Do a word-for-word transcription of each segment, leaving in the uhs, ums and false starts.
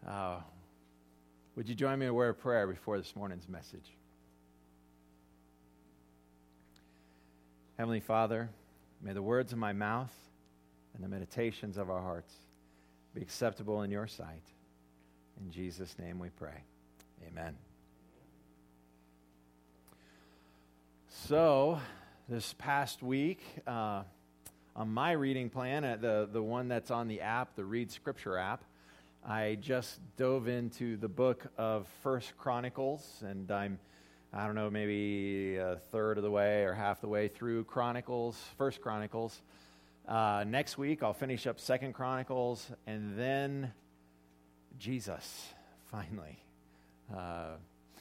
Uh, would you join me in a word of prayer before this morning's message? Heavenly Father, may the words of my mouth and the meditations of our hearts be acceptable in your sight. In Jesus' name we pray. Amen. So, this past week, uh, on my reading plan, uh, the, the one that's on the app, the Read Scripture app, I just dove into the book of First Chronicles, and I'm, I don't know, maybe a third of the way or half the way through Chronicles, First Chronicles. Uh, next week, I'll finish up Second Chronicles, and then Jesus, finally. Uh,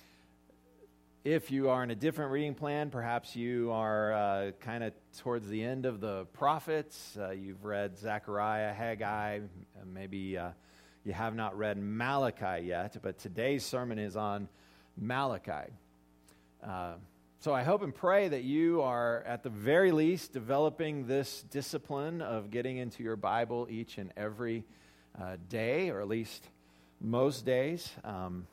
if you are in a different reading plan, perhaps you are uh, kind of towards the end of the prophets. Uh, you've read Zechariah, Haggai, maybe uh, you have not read Malachi yet, but today's sermon is on Malachi. Uh, so I hope and pray that you are, at the very least, developing this discipline of getting into your Bible each and every uh, day, or at least most days. Um,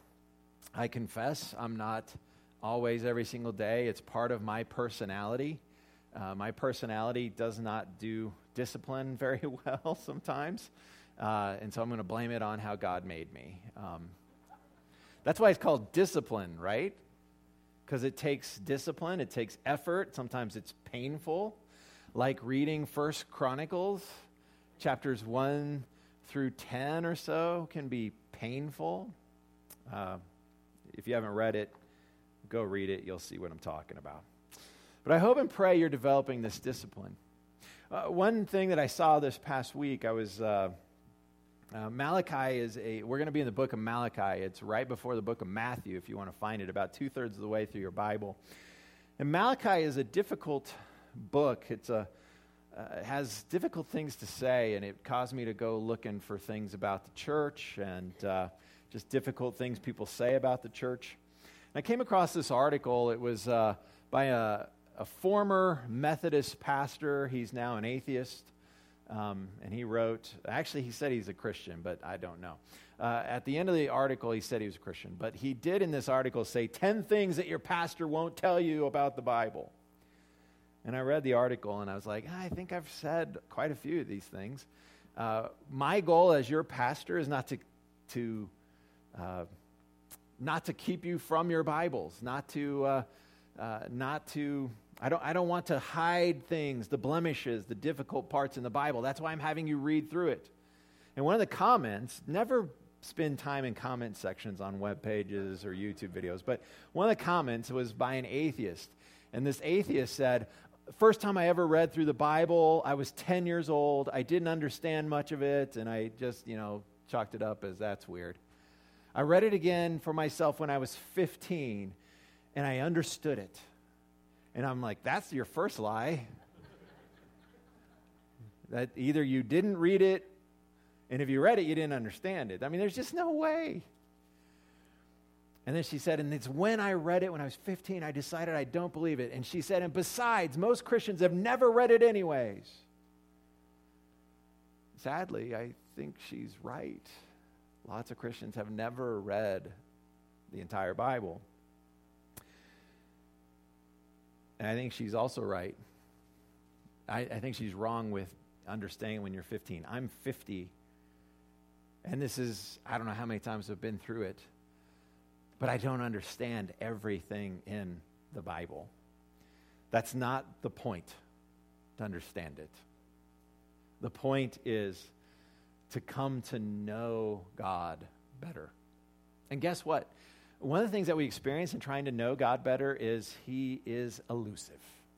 I confess I'm not always every single day. It's part of my personality. Uh, my personality does not do discipline very well sometimes. Uh, and so I'm going to blame it on how God made me. Um, that's why it's called discipline, right? Because it takes discipline, it takes effort. Sometimes it's painful, like reading First Chronicles, chapters one through ten or so can be painful. Uh, if you haven't read it, go read it. You'll see what I'm talking about. But I hope and pray you're developing this discipline. Uh, one thing that I saw this past week, I was... Uh, Uh, Malachi is a, we're going to be in the book of Malachi. It's right before the book of Matthew, if you want to find it, about two-thirds of the way through your Bible. And Malachi is a difficult book. It's a, uh, it has difficult things to say, and it caused me to go looking for things about the church and uh, just difficult things people say about the church. And I came across this article. It was uh, by a, a former Methodist pastor. He's now an atheist. Um, and he wrote, actually he said he's a Christian, but I don't know. Uh, at the end of the article, he said he was a Christian. But he did in this article say ten things that your pastor won't tell you about the Bible. And I read the article and I was like, I think I've said quite a few of these things. Uh, my goal as your pastor is not to, to uh, not to keep you from your Bibles, not to, uh, uh, not to... I don't I don't want to hide things, the blemishes, the difficult parts in the Bible. That's why I'm having you read through it. And one of the comments, never spend time in comment sections on web pages or YouTube videos, but one of the comments was by an atheist. And this atheist said, first time I ever read through the Bible, I was ten years old. I didn't understand much of it, and I just, you know, chalked it up as that's weird. I read it again for myself when I was fifteen, and I understood it. And I'm like, that's your first lie. That either you didn't read it, and if you read it, you didn't understand it. I mean, there's just no way. And then she said, and it's when I read it when I was fifteen, I decided I don't believe it. And she said, and besides, most Christians have never read it anyways. Sadly, I think she's right. Lots of Christians have never read the entire Bible. And I think she's also right. I, I think she's wrong with understanding when you're fifteen. I'm fifty, and this is, I don't know how many times I've been through it, but I don't understand everything in the Bible. That's not the point, to understand it. The point is to come to know God better. And guess what? One of the things that we experience in trying to know God better is he is elusive.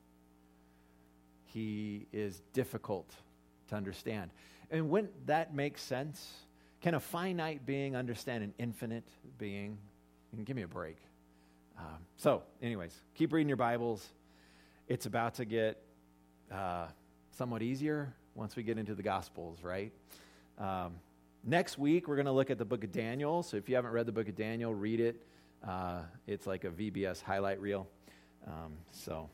He is difficult to understand. And when that makes sense, can a finite being understand an infinite being? You can give me a break. Um, so, anyways, keep reading your Bibles. It's about to get uh, somewhat easier once we get into the Gospels, right? Um, next week, we're going to look at the book of Daniel. So if you haven't read the book of Daniel, read it. Uh, it's like a V B S highlight reel. Um, so,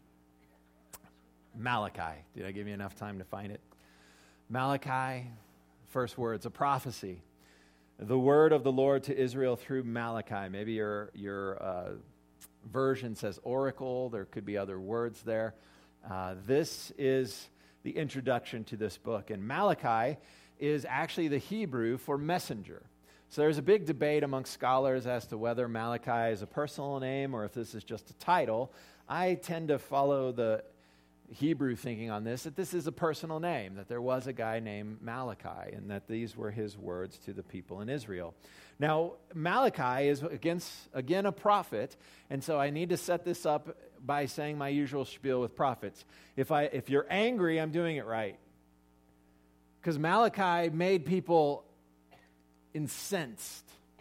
Malachi. Did I give you enough time to find it? Malachi, first words, a prophecy. The word of the Lord to Israel through Malachi. Maybe your, your uh, version says oracle. There could be other words there. Uh, this is the introduction to this book. And Malachi is actually the Hebrew for messenger. So there's a big debate among scholars as to whether Malachi is a personal name or if this is just a title. I tend to follow the Hebrew thinking on this, that this is a personal name, that there was a guy named Malachi, and that these were his words to the people in Israel. Now, Malachi is, against, again, a prophet, and so I need to set this up by saying my usual spiel with prophets. If I, if you're angry, I'm doing it right. Because Malachi made people incensed.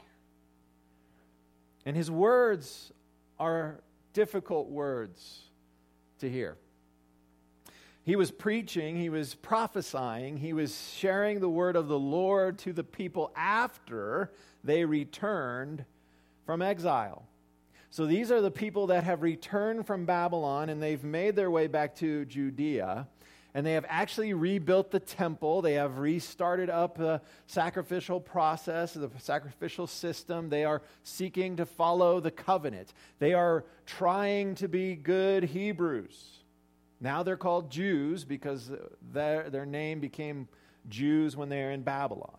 And his words are difficult words to hear. He was preaching, he was prophesying, he was sharing the word of the Lord to the people after they returned from exile. So these are the people that have returned from Babylon, and they've made their way back to Judea, and they have actually rebuilt the temple. They have restarted up the sacrificial process, the sacrificial system. They are seeking to follow the covenant. They are trying to be good Hebrews. Now they're called Jews because their, their name became Jews when they were in Babylon.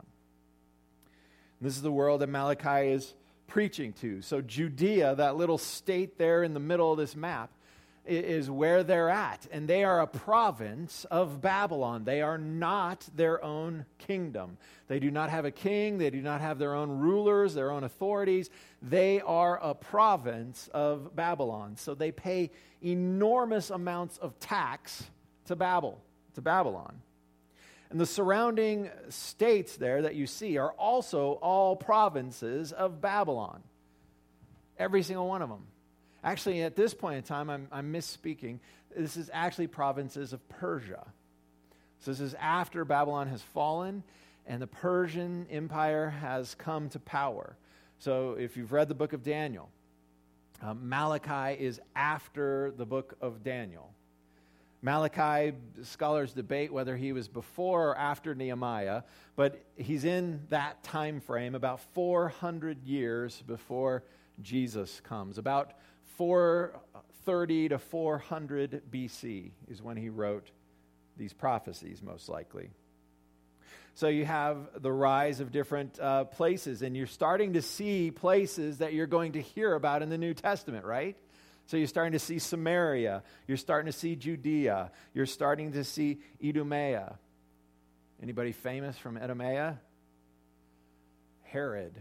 And this is the world that Malachi is preaching to. So Judea, that little state there in the middle of this map, is where they're at. And they are a province of Babylon. They are not their own kingdom. They do not have a king. They do not have their own rulers, their own authorities. They are a province of Babylon. So they pay enormous amounts of tax to Babel, to Babylon. And the surrounding states there that you see are also all provinces of Babylon. Every single one of them. Actually, at this point in time, I'm, I'm misspeaking. This is actually provinces of Persia. So this is after Babylon has fallen and the Persian Empire has come to power. So if you've read the book of Daniel, um, Malachi is after the book of Daniel. Malachi, scholars debate whether he was before or after Nehemiah, but he's in that time frame about four hundred years before Jesus comes. About four thirty to four hundred B C is when he wrote these prophecies, most likely. So you have the rise of different uh, places, and you're starting to see places that you're going to hear about in the New Testament, right? So you're starting to see Samaria. You're starting to see Judea. You're starting to see Idumea. Anybody famous from Idumea? Herod.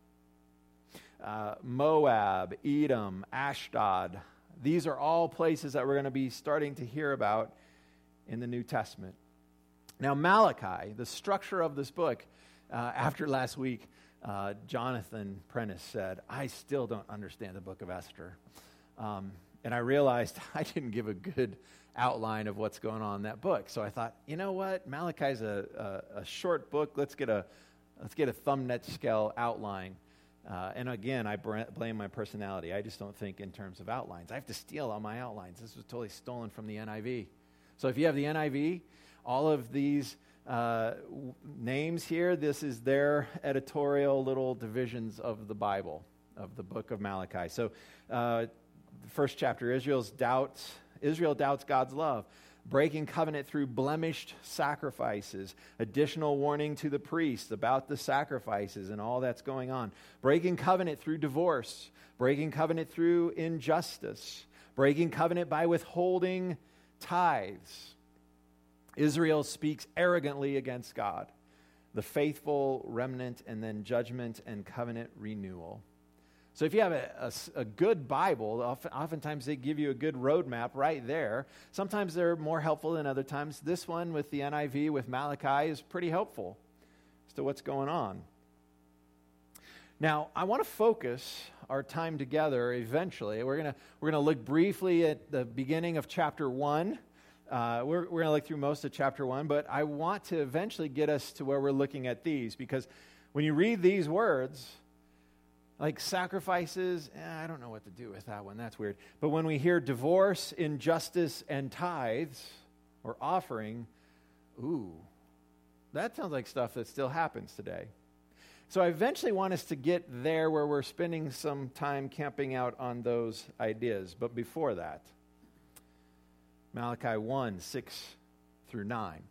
Uh, Moab, Edom, Ashdod. These are all places that we're going to be starting to hear about in the New Testament. Now, Malachi, the structure of this book, uh, after last week, uh, Jonathan Prentice said, I still don't understand the book of Esther. Um, and I realized I didn't give a good outline of what's going on in that book. So I thought, you know what? Malachi's a, a, a short book. Let's get a let's get a thumbnail scale outline. Uh, and again, I br- blame my personality. I just don't think in terms of outlines. I have to steal all my outlines. This was totally stolen from the N I V. So if you have the N I V, all of these uh, w- names here, this is their editorial little divisions of the Bible, of the book of Malachi. So uh, the first chapter, Israel's doubts, Israel doubts God's love. Breaking covenant through blemished sacrifices. Additional warning to the priests about the sacrifices and all that's going on. Breaking covenant through divorce. Breaking covenant through injustice. Breaking covenant by withholding tithes. Israel speaks arrogantly against God. The faithful remnant, and then judgment and covenant renewal. So if you have a, a, a good Bible, often, oftentimes they give you a good roadmap right there. Sometimes they're more helpful than other times. This one with the N I V, with Malachi, is pretty helpful as to what's going on. Now, I want to focus our time together eventually. We're going to we're going to look briefly at the beginning of chapter one. Uh, we're we're going to look through most of chapter one, but I want to eventually get us to where we're looking at these, because when you read these words, like sacrifices, eh, I don't know what to do with that one. That's weird. But when we hear divorce, injustice, and tithes, or offering, ooh, that sounds like stuff that still happens today. So I eventually want us to get there where we're spending some time camping out on those ideas. But before that, Malachi one, six through nine.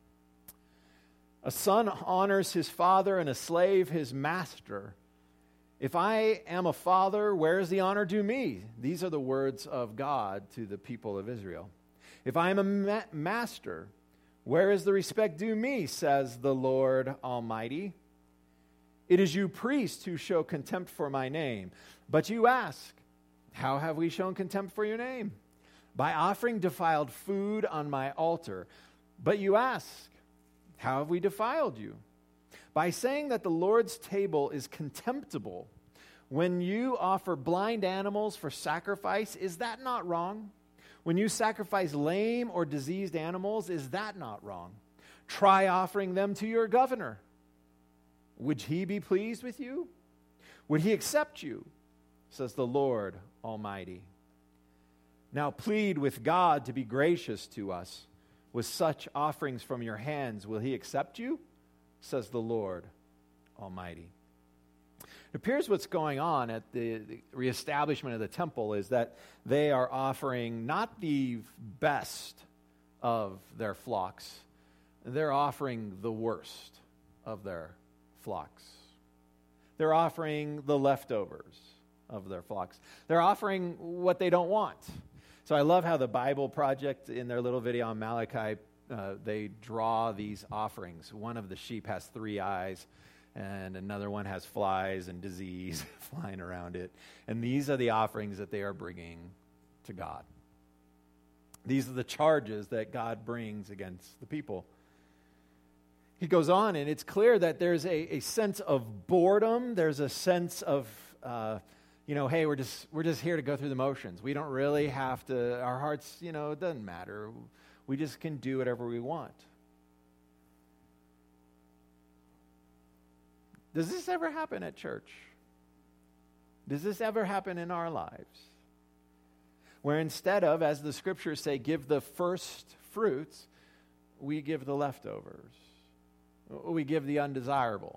A son honors his father and a slave his master. If I am a father, where is the honor due me? These are the words of God to the people of Israel. If I am a ma- master, where is the respect due me, says the Lord Almighty? It is you priests who show contempt for my name. But you ask, how have we shown contempt for your name? By offering defiled food on my altar. But you ask, how have we defiled you? By saying that the Lord's table is contemptible. When you offer blind animals for sacrifice, is that not wrong? When you sacrifice lame or diseased animals, is that not wrong? Try offering them to your governor. Would he be pleased with you? Would he accept you? Says the Lord Almighty. Now plead with God to be gracious to us. With such offerings from your hands, will he accept you? Says the Lord Almighty. It appears what's going on at the, the reestablishment of the temple is that they are offering not the best of their flocks, they're offering the worst of their flocks. They're offering the leftovers of their flocks. They're offering what they don't want. So I love how the Bible Project, in their little video on Malachi, uh, they draw these offerings. One of the sheep has three eyes, and another one has flies and disease flying around it. And these are the offerings that they are bringing to God. These are the charges that God brings against the people. He goes on, and it's clear that there's a, a sense of boredom. There's a sense of... Uh, You know, hey, we're just we're just here to go through the motions. We don't really have to, our hearts, you know, it doesn't matter. We just can do whatever we want. Does this ever happen at church? Does this ever happen in our lives? Where instead of, as the scriptures say, give the first fruits, we give the leftovers. We give the undesirable.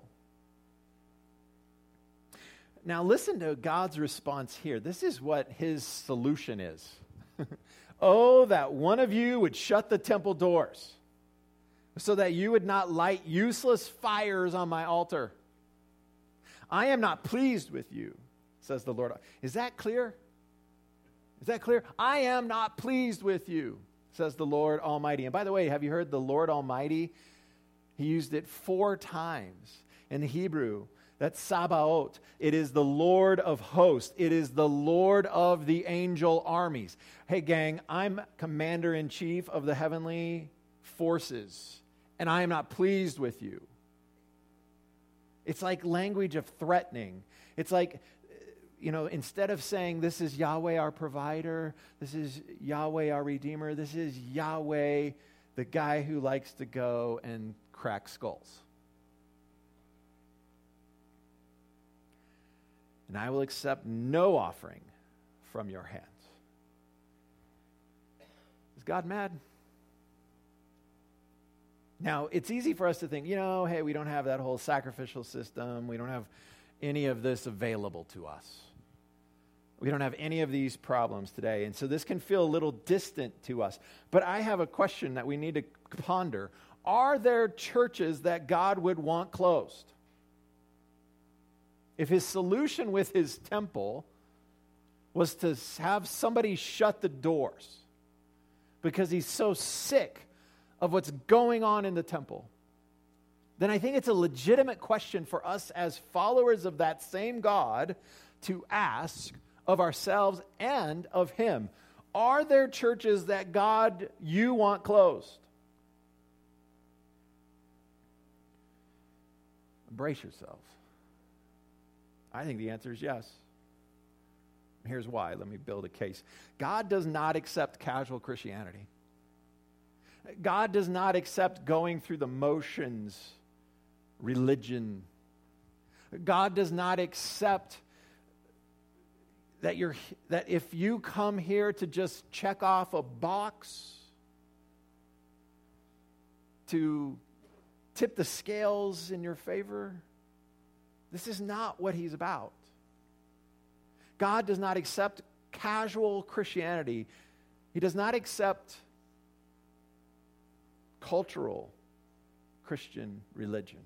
Now listen to God's response here. This is what his solution is. Oh, that one of you would shut the temple doors so that you would not light useless fires on my altar. I am not pleased with you, says the Lord. Is that clear? Is that clear? I am not pleased with you, says the Lord Almighty. And by the way, have you heard the Lord Almighty? He used it four times in the Hebrew. That's Sabaoth. It is the Lord of hosts. It is the Lord of the angel armies. Hey, gang, I'm commander-in-chief of the heavenly forces, and I am not pleased with you. It's like language of threatening. It's like, you know, instead of saying, this is Yahweh our provider, this is Yahweh our redeemer, this is Yahweh, the guy who likes to go and crack skulls. And I will accept no offering from your hands. Is God mad? Now, it's easy for us to think, you know, hey, we don't have that whole sacrificial system. We don't have any of this available to us. We don't have any of these problems today. And so this can feel a little distant to us. But I have a question that we need to ponder. Are there churches that God would want closed? If his solution with his temple was to have somebody shut the doors because he's so sick of what's going on in the temple, then I think it's a legitimate question for us as followers of that same God to ask of ourselves and of him. Are there churches that God you want closed? Brace yourselves. I think the answer is yes. Here's why. Let me build a case. God does not accept casual Christianity. God does not accept going through the motions religion. God does not accept that you're that if you come here to just check off a box, to tip the scales in your favor, This is not what he's about. God does not accept casual Christianity. He does not accept cultural Christian religion.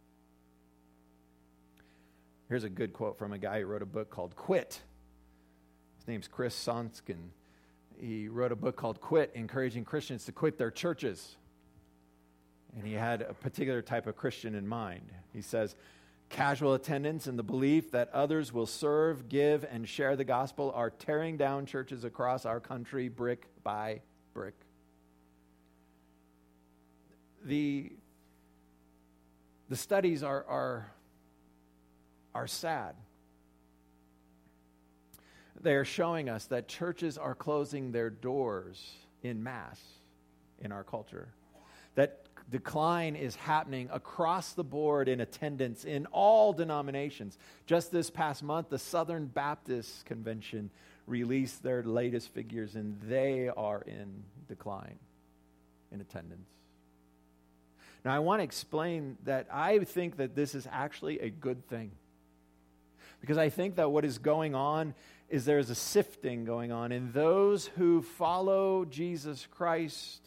Here's a good quote from a guy who wrote a book called Quit. His name's Chris Sonskin. He wrote a book called Quit, encouraging Christians to quit their churches. And he had a particular type of Christian in mind. He says, casual attendance and the belief that others will serve, give, and share the gospel are tearing down churches across our country brick by brick. The, the studies are, are, are sad. They are showing us that churches are closing their doors en masse in our culture. That decline is happening across the board in attendance in all denominations. Just this past month, the Southern Baptist Convention released their latest figures, and they are in decline in attendance. Now, I want to explain that I think that this is actually a good thing. Because I think that what is going on is there's a sifting going on, and those who follow Jesus Christ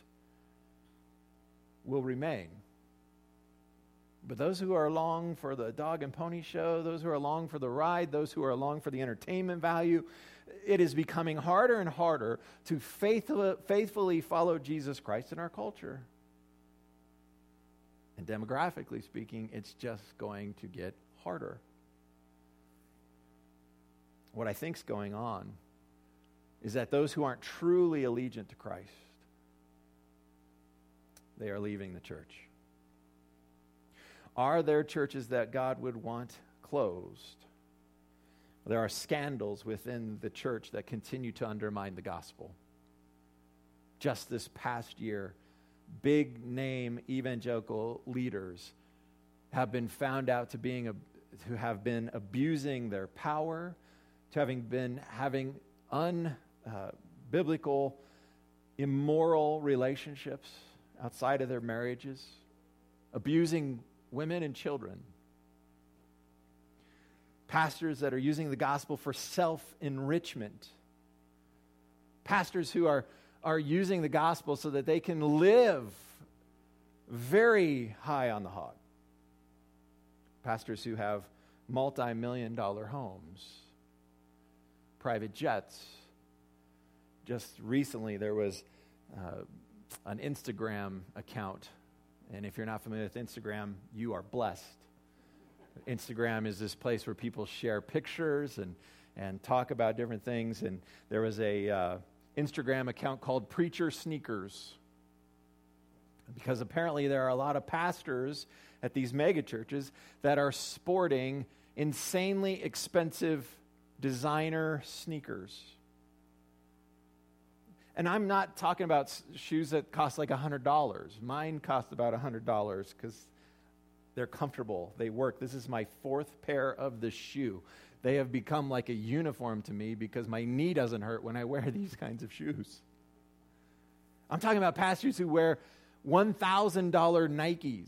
will remain. But those who are along for the dog and pony show, those who are along for the ride, those who are along for the entertainment value, it is becoming harder and harder to faithfully, faithfully follow Jesus Christ in our culture. And demographically speaking, it's just going to get harder. What I think is going on is that those who aren't truly allegiant to Christ, they are leaving the church. Are there churches that God would want closed? There are scandals within the church that continue to undermine the gospel. Just this past year, big name evangelical leaders have been found out to being a, to have been abusing their power, to having been having unbiblical, uh, immoral relationships outside of their marriages, abusing women and children. Pastors that are using the gospel for self-enrichment. Pastors who are, are using the gospel so that they can live very high on the hog. Pastors who have multi-million dollar homes, private jets. Just recently there was uh, an Instagram account. And if you're not familiar with Instagram, you are blessed. Instagram is this place where people share pictures and, and talk about different things. And there was a uh, Instagram account called Preacher Sneakers. Because apparently there are a lot of pastors at these mega churches that are sporting insanely expensive designer sneakers. And I'm not talking about s- shoes that cost like one hundred dollars. Mine cost about one hundred dollars because they're comfortable. They work. This is my fourth pair of the shoe. They have become like a uniform to me because my knee doesn't hurt when I wear these kinds of shoes. I'm talking about pastors who wear one thousand dollars Nikes,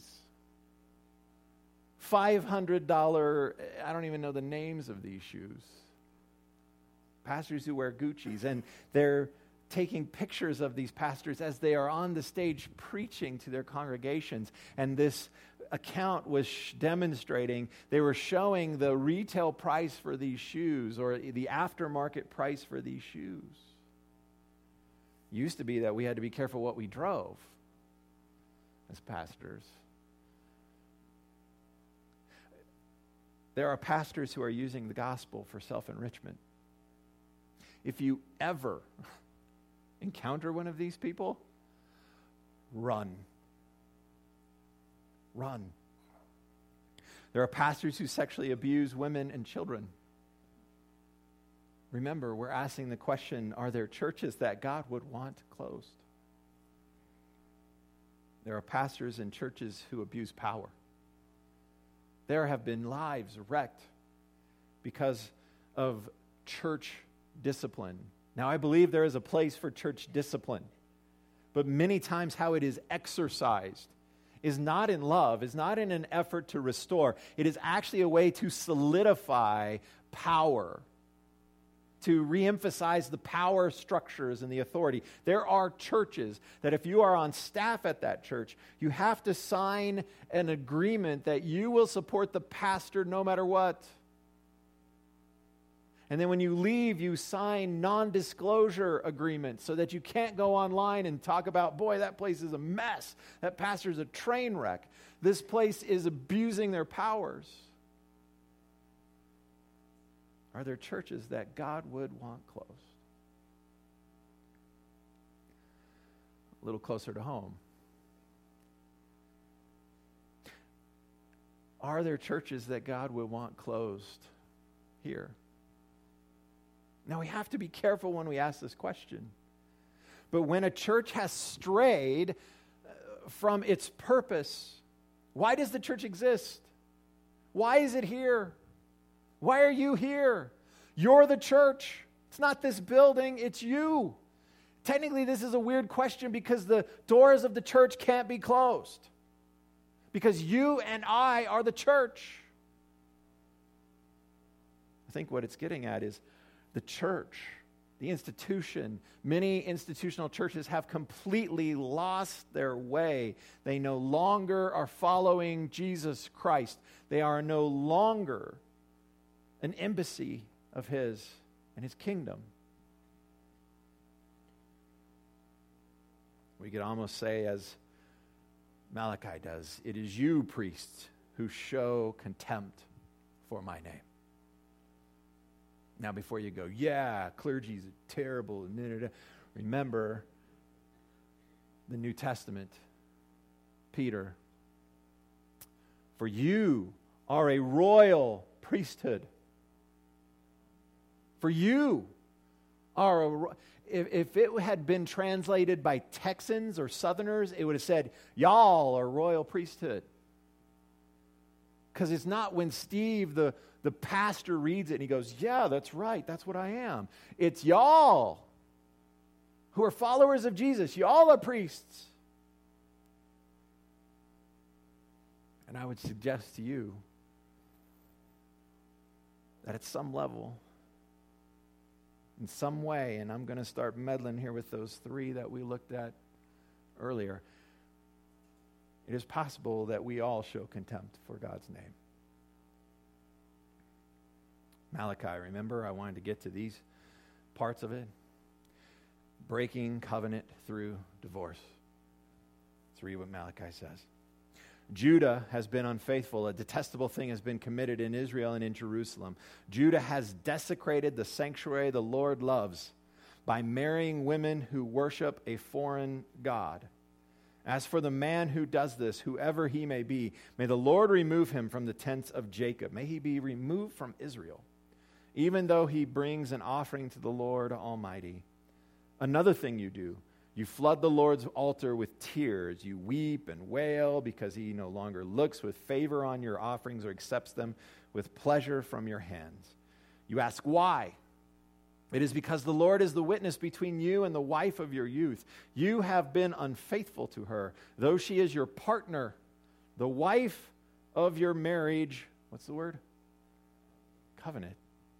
five hundred dollars, I don't even know the names of these shoes. Pastors who wear Gucci's, and they're taking pictures of these pastors as they are on the stage preaching to their congregations. And this account was sh- demonstrating, they were showing the retail price for these shoes or the aftermarket price for these shoes. It used to be that we had to be careful what we drove as pastors. There are pastors who are using the gospel for self-enrichment. If you ever encounter one of these people, run. Run. There are pastors who sexually abuse women and children. Remember, we're asking the question, are there churches that God would want closed? There are pastors and churches who abuse power. There have been lives wrecked because of church discipline. Now, I believe there is a place for church discipline, but many times how it is exercised is not in love, is not in an effort to restore. It is actually a way to solidify power, to reemphasize the power structures and the authority. There are churches that if you are on staff at that church, you have to sign an agreement that you will support the pastor no matter what. And then when you leave, you sign non-disclosure agreements so that you can't go online and talk about, boy, that place is a mess. That pastor's a train wreck. This place is abusing their powers. Are there churches that God would want closed? A little closer to home. Are there churches that God would want closed here? Now, we have to be careful when we ask this question. But when a church has strayed from its purpose, why does the church exist? Why is it here? Why are you here? You're the church. It's not this building, it's you. Technically, this is a weird question because the doors of the church can't be closed. Because you and I are the church. I think what it's getting at is the church, the institution. Many institutional churches have completely lost their way. They no longer are following Jesus Christ. They are no longer an embassy of His and His kingdom. We could almost say, as Malachi does, it is you, priests, who show contempt for my name. Now, before you go, yeah, clergy is terrible, remember the New Testament, Peter. For you are a royal priesthood. For you are a... If, if it had been translated by Texans or Southerners, it would have said, y'all are royal priesthood. Because it's not when Steve, the, the pastor, reads it and he goes, yeah, that's right, that's what I am. It's y'all who are followers of Jesus. Y'all are priests. And I would suggest to you that at some level, in some way, and I'm going to start meddling here with those three that we looked at earlier, it is possible that we all show contempt for God's name. Malachi, remember, I wanted to get to these parts of it. Breaking covenant through divorce. Let's read what Malachi says. Judah has been unfaithful. A detestable thing has been committed in Israel and in Jerusalem. Judah has desecrated the sanctuary the Lord loves by marrying women who worship a foreign god. As for the man who does this, whoever he may be, may the Lord remove him from the tents of Jacob. May he be removed from Israel, even though he brings an offering to the Lord Almighty. Another thing you do, you flood the Lord's altar with tears. You weep and wail because he no longer looks with favor on your offerings or accepts them with pleasure from your hands. You ask, why? It is because the Lord is the witness between you and the wife of your youth. You have been unfaithful to her, though she is your partner, the wife of your marriage. What's the word? Covenant.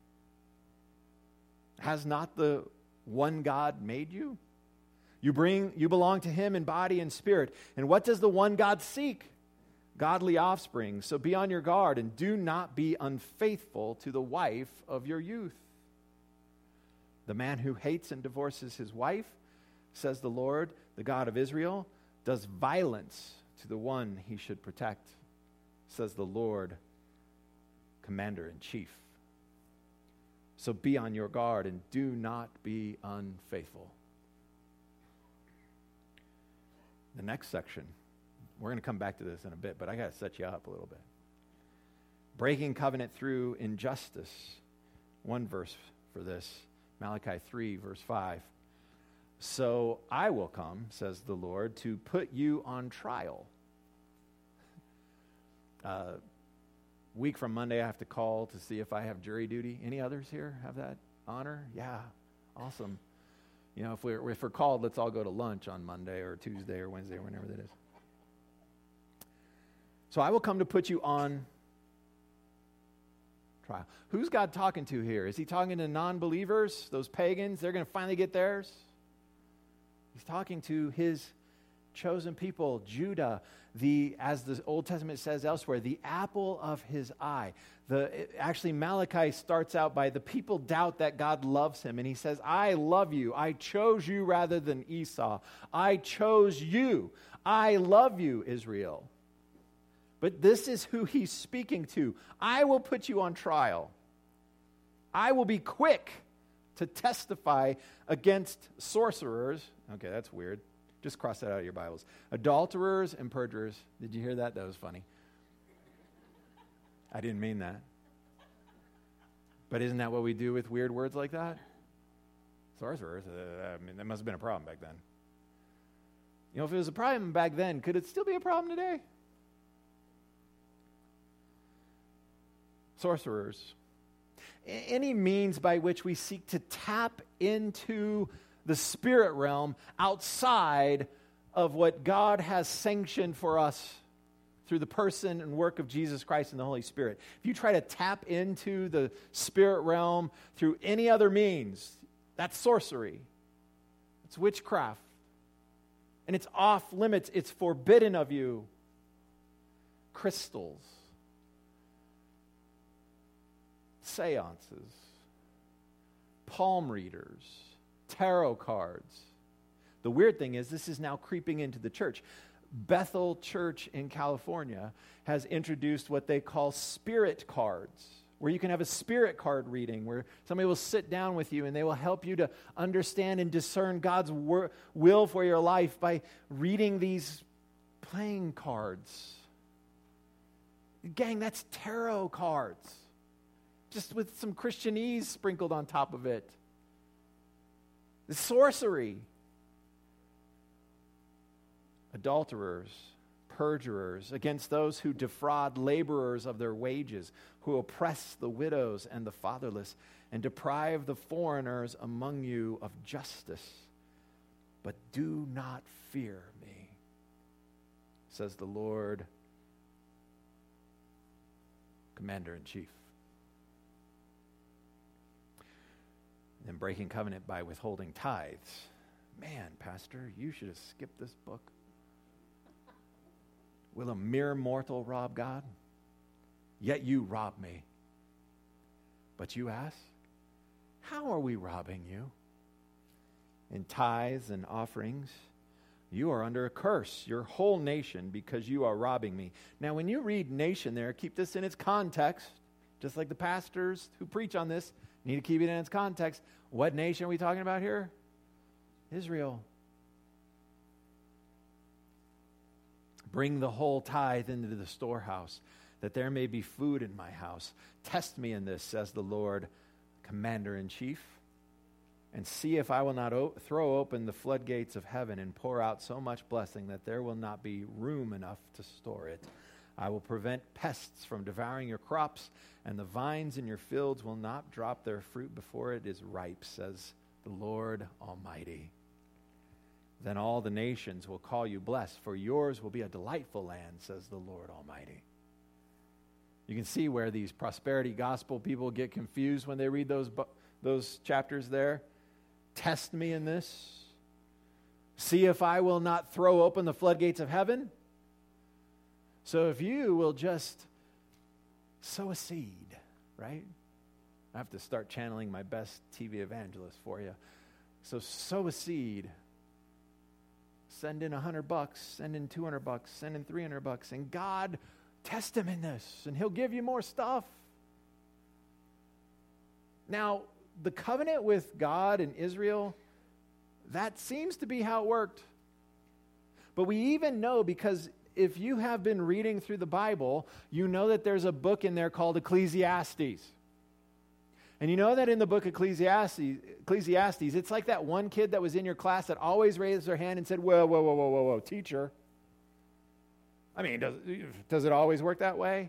Has not the one God made you? You bring, you belong to him in body and spirit. And what does the one God seek? Godly offspring. So be on your guard and do not be unfaithful to the wife of your youth. The man who hates and divorces his wife, says the Lord, the God of Israel, does violence to the one he should protect, says the Lord, Commander-in-Chief. So be on your guard and do not be unfaithful. The next section, we're going to come back to this in a bit, but I got to set you up a little bit. Breaking covenant through injustice. One verse for this. Malachi three, verse five. So I will come, says the Lord, to put you on trial. Uh, week from Monday, I have to call to see if I have jury duty. Any others here have that honor? Yeah, awesome. You know, if we're, if we're called, let's all go to lunch on Monday or Tuesday or Wednesday or whenever that is. So I will come to put you on trial. Who's God talking to here? Is he talking to non-believers, those pagans? They're going to finally get theirs? He's talking to his chosen people, Judah, the, as the Old Testament says elsewhere, the apple of his eye. The, it, actually, Malachi starts out by the people doubt that God loves him. And he says, I love you. I chose you rather than Esau. I chose you. I love you, Israel. But this is who he's speaking to. I will put you on trial. I will be quick to testify against sorcerers. Okay, that's weird. Just cross that out of your Bibles. Adulterers and perjurers. Did you hear that? That was funny. I didn't mean that. But isn't that what we do with weird words like that? Sorcerers. Uh, I mean, that must have been a problem back then. You know, if it was a problem back then, could it still be a problem today? Sorcerers. Any means by which we seek to tap into the spirit realm outside of what God has sanctioned for us through the person and work of Jesus Christ and the Holy Spirit. If you try to tap into the spirit realm through any other means, that's sorcery. It's witchcraft. And it's off limits. It's forbidden of you. Crystals. Seances. Palm readers. Tarot cards. The weird thing is this is now creeping into the church. Bethel Church in California has introduced what they call spirit cards, where you can have a spirit card reading, where somebody will sit down with you and they will help you to understand and discern God's wor- will for your life by reading these playing cards. Gang, that's tarot cards, just with some Christianese sprinkled on top of it. It's sorcery. Adulterers, perjurers, against those who defraud laborers of their wages, who oppress the widows and the fatherless, and deprive the foreigners among you of justice. But do not fear me, says the Lord, Commander-in-Chief. And breaking covenant by withholding tithes. Man, Pastor, you should have skipped this book. Will a mere mortal rob God? Yet you rob me. But you ask, how are we robbing you? In tithes and offerings, you are under a curse, your whole nation, because you are robbing me. Now, when you read nation there, keep this in its context, just like the pastors who preach on this need to keep it in its context. What nation are we talking about here? Israel. Bring the whole tithe into the storehouse, that there may be food in my house. Test me in this, says the Lord, Commander-in-Chief, and see if I will not o- throw open the floodgates of heaven and pour out so much blessing that there will not be room enough to store it. I will prevent pests from devouring your crops, and the vines in your fields will not drop their fruit before it is ripe, says the Lord Almighty. Then all the nations will call you blessed, for yours will be a delightful land, says the Lord Almighty. You can see where these prosperity gospel people get confused when they read those, those chapters there. Test me in this. See if I will not throw open the floodgates of heaven. So if you will just sow a seed, right? I have to start channeling my best T V evangelist for you. So sow a seed. Send in a hundred bucks, send in two hundred bucks, send in three hundred bucks, and God, test him in this, and he'll give you more stuff. Now, the covenant with God and Israel, that seems to be how it worked. But we even know, because if you have been reading through the Bible, you know that there's a book in there called Ecclesiastes. And you know that in the book Ecclesiastes, Ecclesiastes, it's like that one kid that was in your class that always raised their hand and said, whoa, whoa, whoa, whoa, whoa, whoa, teacher. I mean, does, does it always work that way?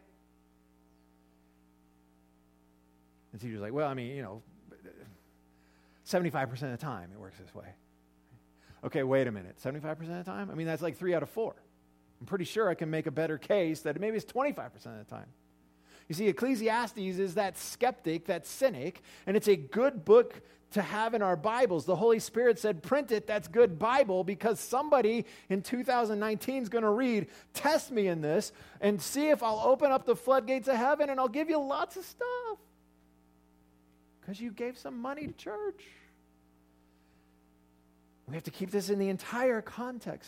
And the teacher's like, well, I mean, you know, seventy-five percent of the time it works this way. Okay, wait a minute. seventy-five percent of the time? I mean, that's like three out of four. I'm pretty sure I can make a better case that maybe it's twenty-five percent of the time. You see, Ecclesiastes is that skeptic, that cynic, and it's a good book to have in our Bibles. The Holy Spirit said, print it, that's good Bible, because somebody in two thousand nineteen is going to read, test me in this, and see if I'll open up the floodgates of heaven and I'll give you lots of stuff. Because you gave some money to church. We have to keep this in the entire context.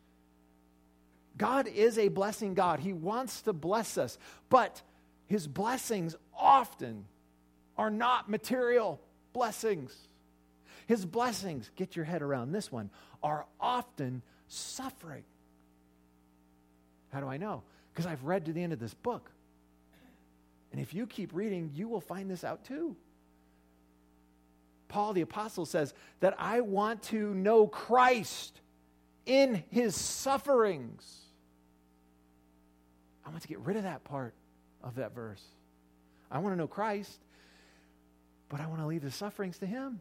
God is a blessing God. He wants to bless us, but His blessings often are not material blessings. His blessings, get your head around this one, are often suffering. How do I know? Because I've read to the end of this book. And if you keep reading, you will find this out too. Paul the Apostle says that I want to know Christ in His sufferings. I want to get rid of that part of that verse. I want to know Christ, but I want to leave the sufferings to Him.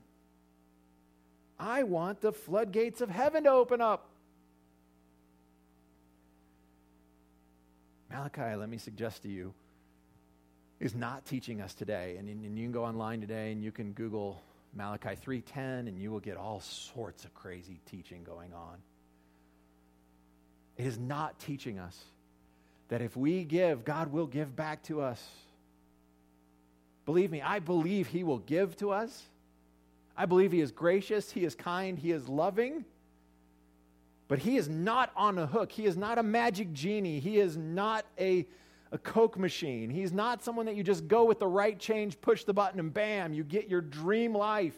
I want the floodgates of heaven to open up. Malachi, let me suggest to you, is not teaching us today. And, and you can go online today and you can Google Malachi three ten and you will get all sorts of crazy teaching going on. It is not teaching us that if we give, God will give back to us. Believe me, I believe He will give to us. I believe He is gracious, He is kind, He is loving. But He is not on a hook. He is not a magic genie. He is not a, a Coke machine. He's not someone that you just go with the right change, push the button, and bam, you get your dream life.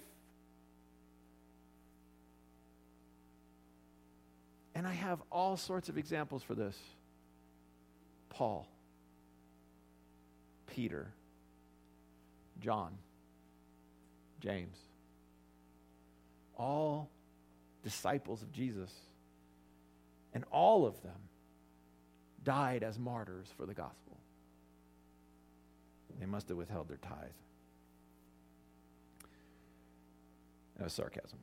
And I have all sorts of examples for this. Paul, Peter, John, James, all disciples of Jesus, and all of them died as martyrs for the gospel. They must have withheld their tithe. That was sarcasm.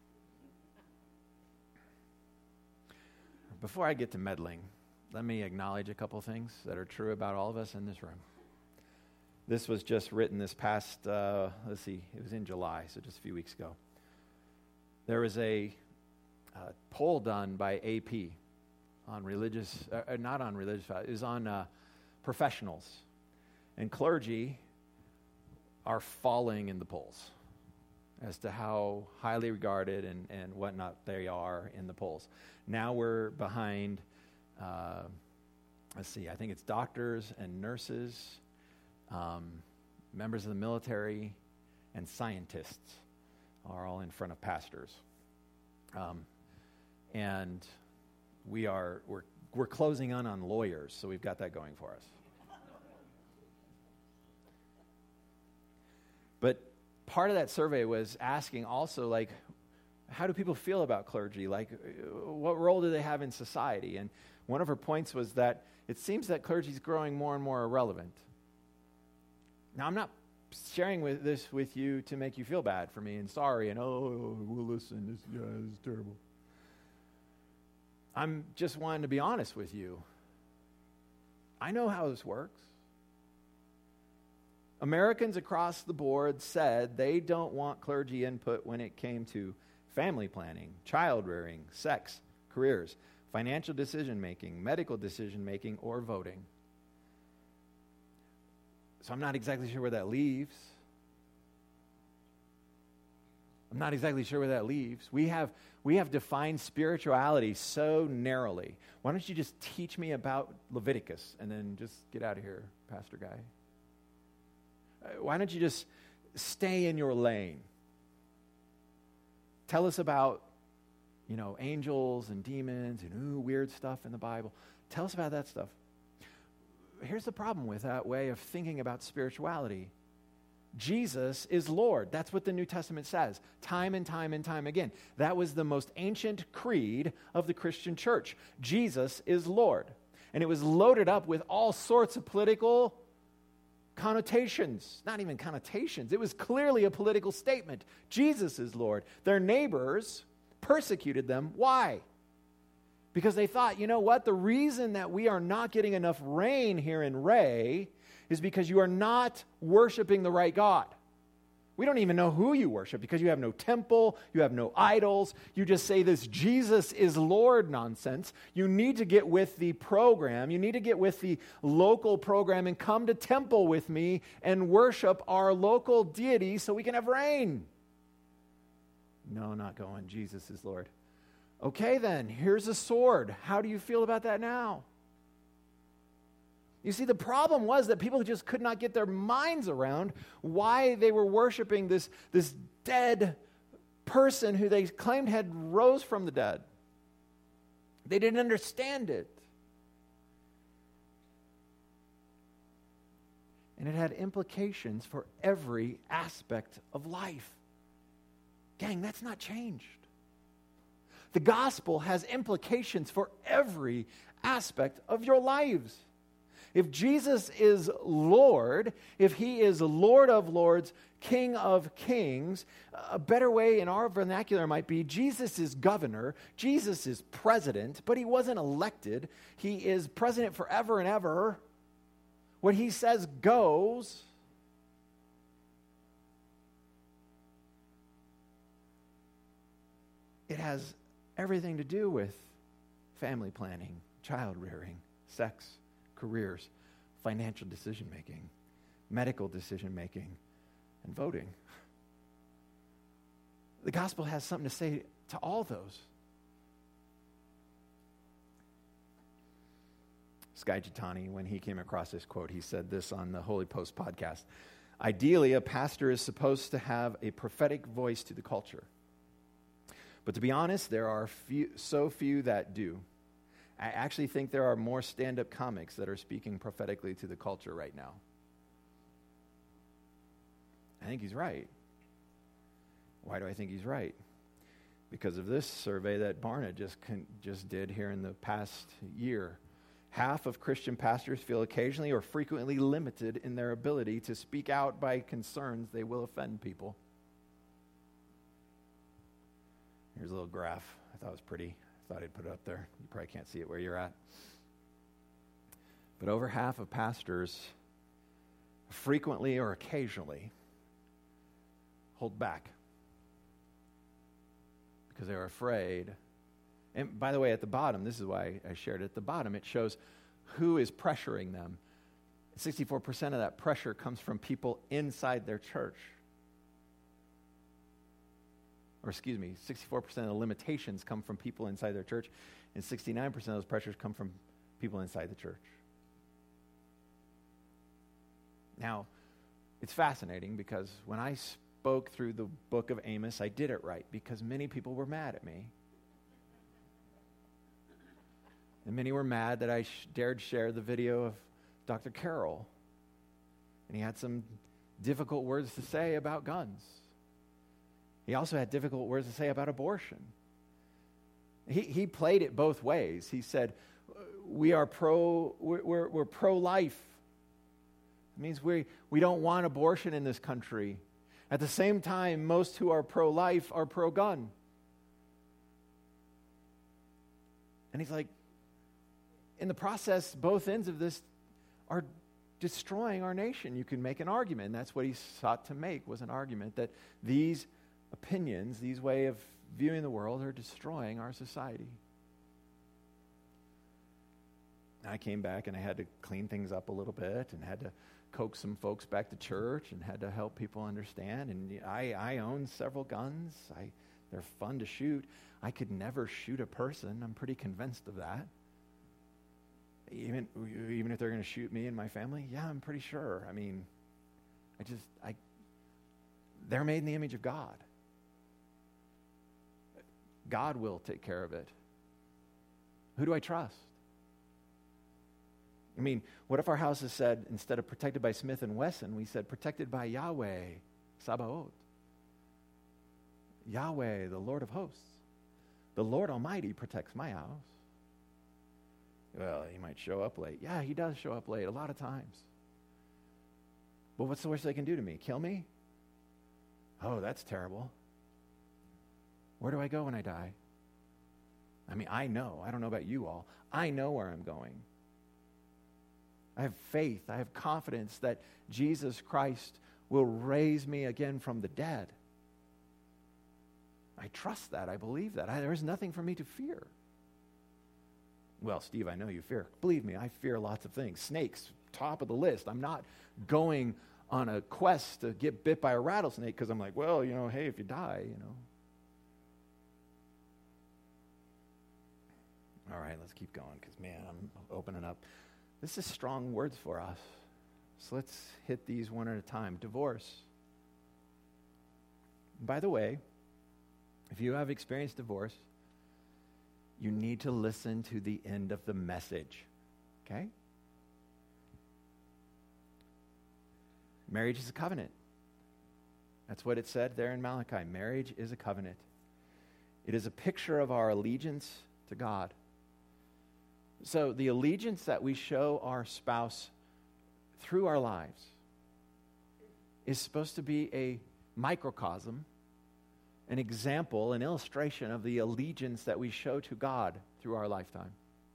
Before I get to meddling, let me acknowledge a couple things that are true about all of us in this room. This was just written this past, uh, let's see, it was in July, so just a few weeks ago. There was a uh, poll done by A P on religious, uh, not on religious, it was on uh, professionals. And clergy are falling in the polls as to how highly regarded and, and whatnot they are in the polls. Now we're behind, uh, let's see, I think it's doctors and nurses, um, members of the military, and scientists are all in front of pastors. Um, and we are, we're, we're closing in on lawyers, so we've got that going for us. But part of that survey was asking also, like, how do people feel about clergy? Like, what role do they have in society? And one of her points was that it seems that clergy is growing more and more irrelevant. Now, I'm not sharing with this with you to make you feel bad for me and sorry and, oh, well, listen, this guy is terrible. I'm just wanting to be honest with you. I know how this works. Americans across the board said they don't want clergy input when it came to family planning, child rearing, sex, careers, financial decision-making, medical decision-making, or voting. So I'm not exactly sure where that leaves. I'm not exactly sure where that leaves. We have we have defined spirituality so narrowly. Why don't you just teach me about Leviticus and then just get out of here, Pastor Guy? Why don't you just stay in your lane? Tell us about, you know, angels and demons and ooh, weird stuff in the Bible. Tell us about that stuff. Here's the problem with that way of thinking about spirituality. Jesus is Lord. That's what the New Testament says, time and time and time again. That was the most ancient creed of the Christian church. Jesus is Lord. And it was loaded up with all sorts of political connotations, not even connotations. It was clearly a political statement. Jesus is Lord. Their neighbors persecuted them. Why? Because they thought, you know what? The reason that we are not getting enough rain here in Ray is because you are not worshiping the right God. We don't even know who you worship because you have no temple, you have no idols. You just say this Jesus is Lord nonsense. You need to get with the program. You need to get with the local program and come to temple with me and worship our local deity so we can have rain. No, not going. Jesus is Lord. Okay, then, here's a sword. How do you feel about that now? You see, the problem was that people just could not get their minds around why they were worshiping this, this dead person who they claimed had rose from the dead. They didn't understand it. And it had implications for every aspect of life. Gang, that's not changed. The gospel has implications for every aspect of your lives. If Jesus is Lord, if he is Lord of lords, King of kings, a better way in our vernacular might be Jesus is governor, Jesus is president, but he wasn't elected. He is president forever and ever. What he says goes. It has everything to do with family planning, child rearing, sex, careers, financial decision-making, medical decision-making, and voting. The gospel has something to say to all those. Skye Jethani, when he came across this quote, he said this on the Holy Post podcast. Ideally, a pastor is supposed to have a prophetic voice to the culture. But to be honest, there are few, so few that do. I actually think there are more stand-up comics that are speaking prophetically to the culture right now. I think he's right. Why do I think he's right? Because of this survey that Barna just con- just did here in the past year. Half of Christian pastors feel occasionally or frequently limited in their ability to speak out by concerns they will offend people. Here's a little graph. I thought it was pretty. I thought I'd put it up there. You probably can't see it where you're at. But over half of pastors frequently or occasionally hold back because they're afraid. And by the way, at the bottom, this is why I shared it. At the bottom, it shows who is pressuring them. sixty-four percent of that pressure comes from people inside their church. Or excuse me, sixty-four percent of the limitations come from people inside their church, and sixty-nine percent of those pressures come from people inside the church. Now, it's fascinating because when I spoke through the book of Amos, I did it right because many people were mad at me. And many were mad that I sh- dared share the video of Doctor Carroll. And he had some difficult words to say about guns. He also had difficult words to say about abortion. He he played it both ways. He said, "We are pro. We're, we're, we're pro-life. It means we we don't want abortion in this country. At the same time, most who are pro-life are pro-gun." And he's like, in the process, both ends of this are destroying our nation. You can make an argument, and that's what he sought to make, was an argument that these opinions, these way of viewing the world, are destroying our society. I came back and I had to clean things up a little bit and had to coax some folks back to church and had to help people understand. And I, I own several guns. I, they're fun to shoot. I could never shoot a person. I'm pretty convinced of that. Even, even if they're going to shoot me and my family, yeah, I'm pretty sure. I mean, I just, I, they're made in the image of God. God will take care of it. Who do I trust? I mean, what if our house is said, instead of protected by Smith and Wesson, we said protected by Yahweh, Sabaoth. Yahweh, the Lord of hosts. The Lord Almighty protects my house. Well, he might show up late. Yeah, he does show up late a lot of times. But what's the worst they can do to me? Kill me? Oh, that's terrible. Where do I go when I die? I mean, I know. I don't know about you all. I know where I'm going. I have faith. I have confidence that Jesus Christ will raise me again from the dead. I trust that. I believe that. I, there is nothing for me to fear. Well, Steve, I know you fear. Believe me, I fear lots of things. Snakes, top of the list. I'm not going on a quest to get bit by a rattlesnake because I'm like, well, you know, hey, if you die, you know. All right, let's keep going because, man, I'm opening up. This is strong words for us. So let's hit these one at a time. Divorce. By the way, if you have experienced divorce, you need to listen to the end of the message, okay? Marriage is a covenant. That's what it said there in Malachi. Marriage is a covenant. It is a picture of our allegiance to God. So the allegiance that we show our spouse through our lives is supposed to be a microcosm, an example, an illustration of the allegiance that we show to God through our lifetime.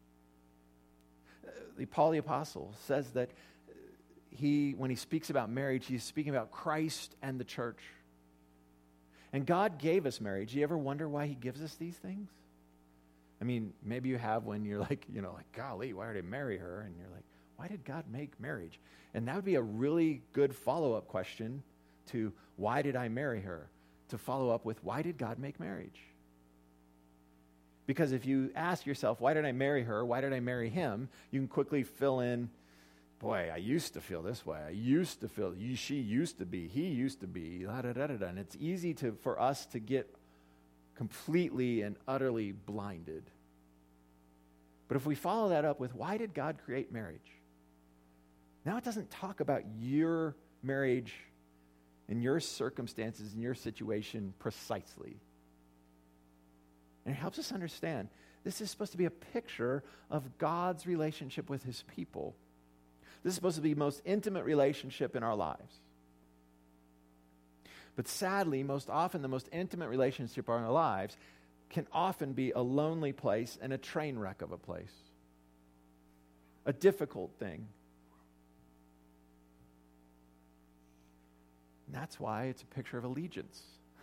The Paul the Apostle says that he, when he speaks about marriage, he's speaking about Christ and the church. And God gave us marriage. Do you ever wonder why he gives us these things? I mean, maybe you have when you're like, you know, like, golly, why did I marry her? And you're like, why did God make marriage? And that would be a really good follow-up question to why did I marry her? To follow up with, why did God make marriage? Because if you ask yourself, why did I marry her? Why did I marry him? You can quickly fill in, boy, I used to feel this way. I used to feel, she used to be, he used to be, da da da da. And it's easy to for us to get completely and utterly blinded. But if we follow that up with, why did God create marriage? Now it doesn't talk about your marriage and your circumstances and your situation precisely. And it helps us understand this is supposed to be a picture of God's relationship with his people. This is supposed to be the most intimate relationship in our lives. But sadly, most often, the most intimate relationship in our lives can often be a lonely place and a train wreck of a place. A difficult thing. And that's why it's a picture of allegiance.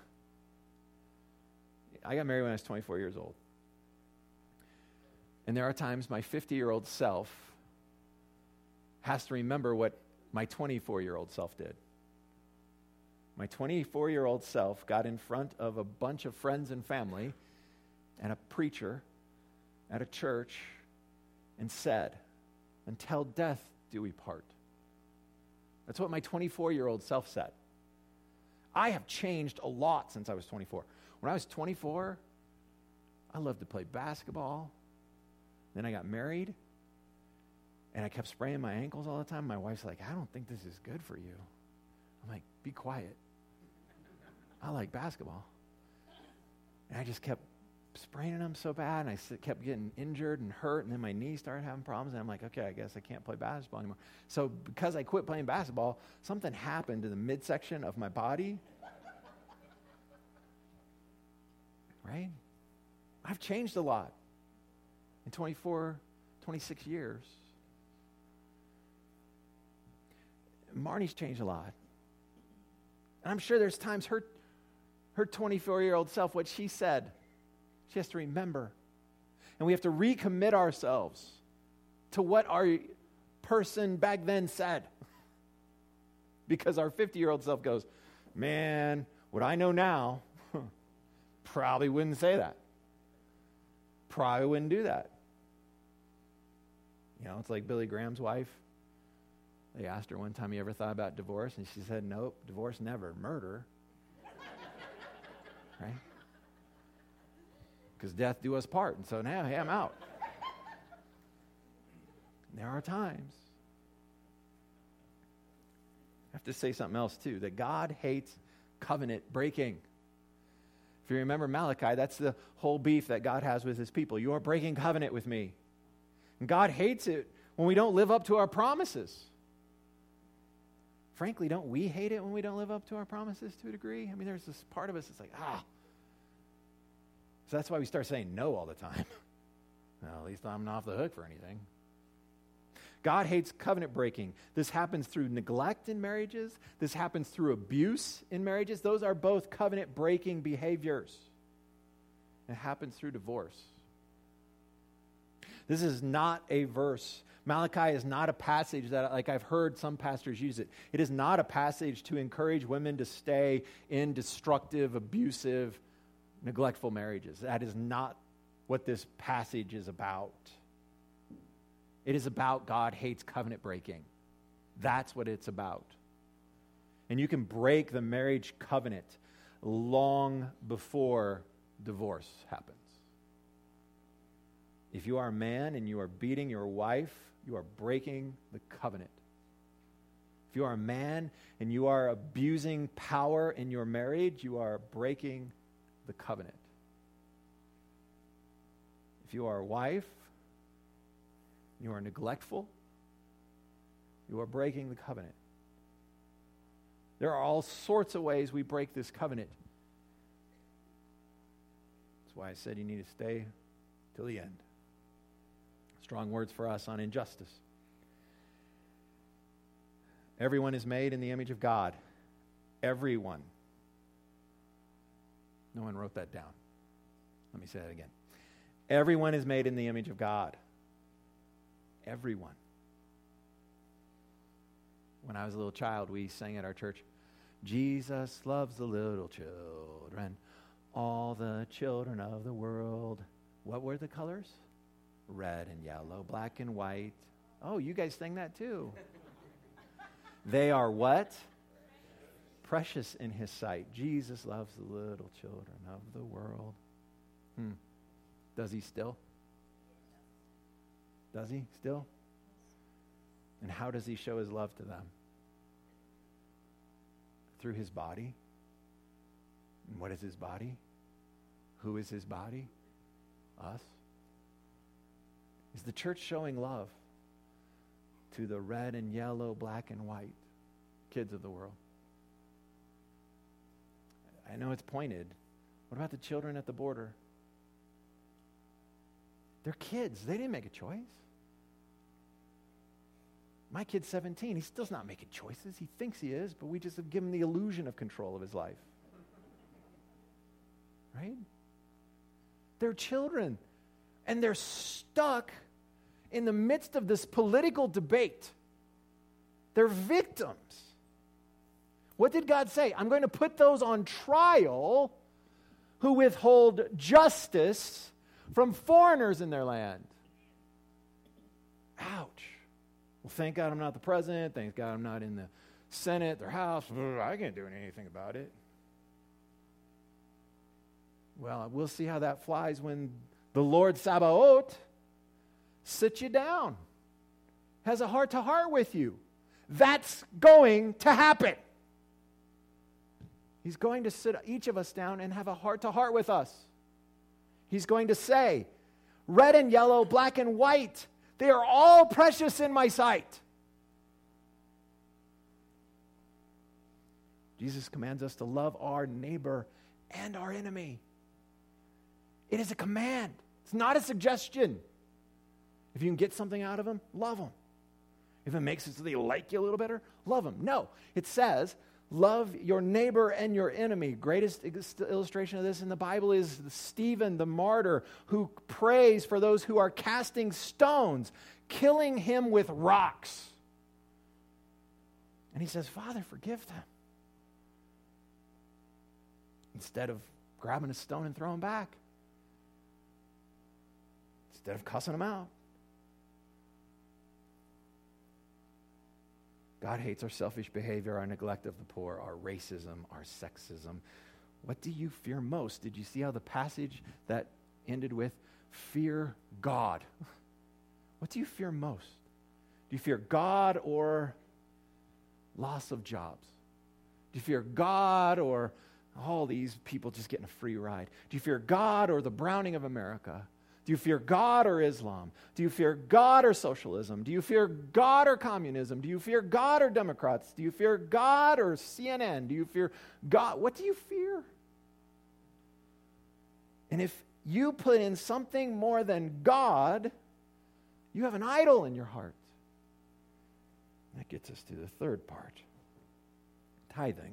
I got married when I was twenty-four years old. And there are times my fifty-year-old self has to remember what my twenty-four-year-old self did. My twenty-four-year-old self got in front of a bunch of friends and family and a preacher at a church and said, "Until death do we part." That's what my twenty-four-year-old self said. I have changed a lot since I was twenty-four. When I was twenty-four, I loved to play basketball. Then I got married, and I kept spraining my ankles all the time. My wife's like, "I don't think this is good for you." I'm like, "Be quiet. I like basketball." And I just kept spraining them so bad, and I kept getting injured and hurt, and then my knee started having problems, and I'm like, okay, I guess I can't play basketball anymore. So because I quit playing basketball, something happened to the midsection of my body. Right? I've changed a lot in twenty-four, twenty-six years. Marnie's changed a lot. And I'm sure there's times her her twenty-four-year-old self, what she said, she has to remember. And we have to recommit ourselves to what our person back then said. Because our fifty-year-old self goes, man, what I know now, probably wouldn't say that. Probably wouldn't do that. You know, it's like Billy Graham's wife. They asked her one time, you ever thought about divorce? And she said, nope, divorce never, murder. Right? Because death do us part. And so now, hey, I'm out. There are times. I have to say something else too, that God hates covenant breaking. If you remember Malachi, that's the whole beef that God has with his people. You are breaking covenant with me. And God hates it when we don't live up to our promises. Frankly, don't we hate it when we don't live up to our promises to a degree? I mean, there's this part of us that's like, ah. So that's why we start saying no all the time. Well, at least I'm not off the hook for anything. God hates covenant breaking. This happens through neglect in marriages. This happens through abuse in marriages. Those are both covenant breaking behaviors. It happens through divorce. This is not a verse. Malachi is not a passage that, like I've heard some pastors use it. It is not a passage to encourage women to stay in destructive, abusive, neglectful marriages. That is not what this passage is about. It is about God hates covenant breaking. That's what it's about. And you can break the marriage covenant long before divorce happens. If you are a man and you are beating your wife, you are breaking the covenant. If you are a man and you are abusing power in your marriage, you are breaking the covenant. If you are a wife, you are neglectful, you are breaking the covenant. There are all sorts of ways we break this covenant. That's why I said you need to stay till the end. Strong words for us on injustice. Everyone is made in the image of God. Everyone. No one wrote that down. Let me say that again. Everyone is made in the image of God. Everyone. When I was a little child, we sang at our church, Jesus loves the little children, all the children of the world. What were the colors? Red and yellow, black and white. Oh, you guys sang that too. They are what? Precious in his sight. Jesus loves the little children of the world. Hmm. Does he still? Does he still? And how does he show his love to them? Through his body. And what is his body? Who is his body? Us. Is the church showing love to the red and yellow, black and white kids of the world? I know it's pointed. What about the children at the border? They're kids. They didn't make a choice. My kid's seventeen. He's still not making choices. He thinks he is, but we just have given him the illusion of control of his life. Right? They're children. And they're stuck in the midst of this political debate. They're victims. What did God say? I'm going to put those on trial who withhold justice from foreigners in their land. Ouch. Well, thank God I'm not the president. Thank God I'm not in the Senate, their house. I can't do anything about it. Well, we'll see how that flies when the Lord Sabaoth sits you down, has a heart-to-heart with you. That's going to happen. He's going to sit each of us down and have a heart-to-heart with us. He's going to say, red and yellow, black and white, they are all precious in my sight. Jesus commands us to love our neighbor and our enemy. It is a command. It's not a suggestion. If you can get something out of them, love them. If it makes it so they like you a little better, love them. No, it says, love your neighbor and your enemy. Greatest illustration of this in the Bible is Stephen, the martyr, who prays for those who are casting stones, killing him with rocks. And he says, Father, forgive them. Instead of grabbing a stone and throwing back. Instead of cussing them out. God hates our selfish behavior, our neglect of the poor, our racism, our sexism. What do you fear most? Did you see how the passage that ended with fear God? What do you fear most? Do you fear God or loss of jobs? Do you fear God or all these people just getting a free ride? Do you fear God or the browning of America? Do you fear God or Islam? Do you fear God or socialism? Do you fear God or communism? Do you fear God or Democrats? Do you fear God or C N N? Do you fear God? What do you fear? And if you put in something more than God, you have an idol in your heart. That gets us to the third part, tithing.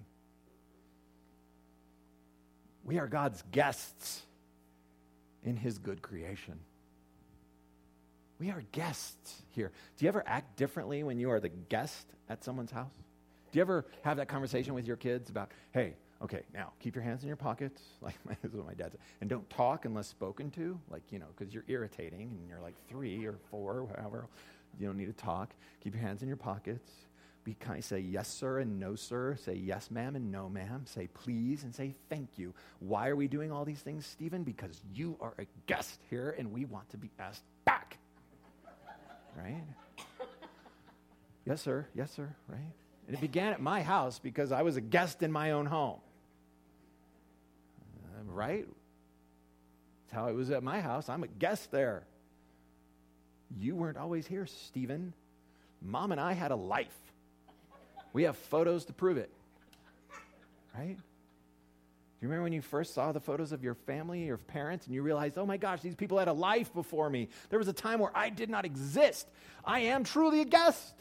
We are God's guests in his good creation. We are guests here. Do you ever act differently when you are the guest at someone's house? Do you ever have that conversation with your kids about, hey, okay, now keep your hands in your pockets, like my, this is what my dad said, and don't talk unless spoken to, like, you know, because you're irritating and you're like three or four, or however, you don't need to talk. Keep your hands in your pockets. Be kind. Say yes, sir, and no, sir. Say yes, ma'am, and no, ma'am. Say please, and say thank you. Why are we doing all these things, Stephen? Because you are a guest here, and we want to be asked back. Right? Yes, sir. Yes, sir. Right? And it began at my house because I was a guest in my own home. Uh, right? That's how it was at my house. I'm a guest there. You weren't always here, Stephen. Mom and I had a life. We have photos to prove it. Right? Do you remember when you first saw the photos of your family, your parents, and you realized, oh my gosh, these people had a life before me. There was a time where I did not exist. I am truly a guest.